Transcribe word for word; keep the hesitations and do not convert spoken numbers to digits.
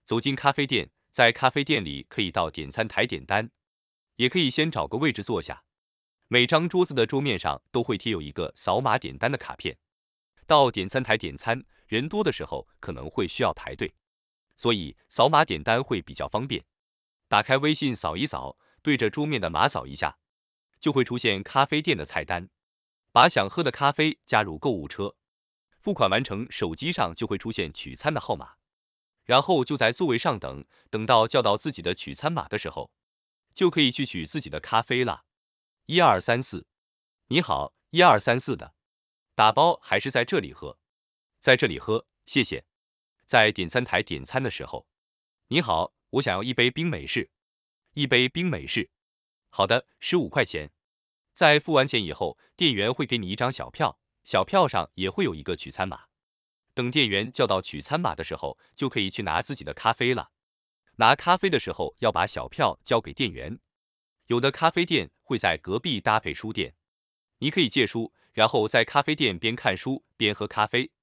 走进咖啡店，在咖啡店里可以到点餐台点单，也可以先找个位置坐下。每张桌子的桌面上都会贴有一个扫码点单的卡片。到点餐台点餐，人多的时候可能会需要排队，所以扫码点单会比较方便。打开微信扫一扫，对着桌面的码扫一下，就会出现咖啡店的菜单。把想喝的咖啡加入购物车，付款完成，手机上就会出现取餐的号码，然后就在座位上等，等到叫到自己的取餐码的时候，就可以去取自己的咖啡了。一二三四，你好，一二三四的，打包还是在这里喝？在这里喝，谢谢。在点餐台点餐的时候，你好，我想要一杯冰美式，一杯冰美式。好的，十五块钱。在付完钱以后，店员会给你一张小票，小票上也会有一个取餐码。等店员叫到取餐码的时候，就可以去拿自己的咖啡了。拿咖啡的时候要把小票交给店员。有的咖啡店会在隔壁搭配书店，你可以借书，然后在咖啡店边看书边喝咖啡，